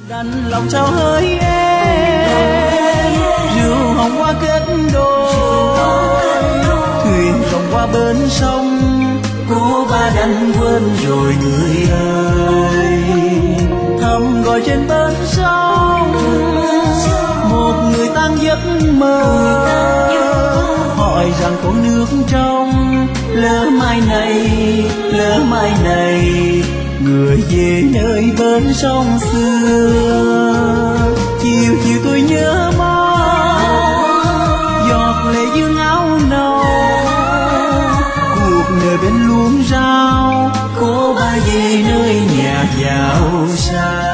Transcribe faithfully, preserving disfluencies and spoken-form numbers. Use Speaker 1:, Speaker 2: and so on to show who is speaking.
Speaker 1: đành lòng trao hơi em rượu hồng qua kết đôi, thuyền rong qua bến sông cố ba đành quên rồi người ơi. Thầm gọi trên bến sông một người tan giấc mơ, hỏi rằng có nước trong lỡ mai này lỡ mai này người về nơi bến sông xưa. Chiều chiều tôi nhớ mong giọt lệ dương áo nâu, cuộc đời bên luống rau cố ba về nơi nhà giàu sang.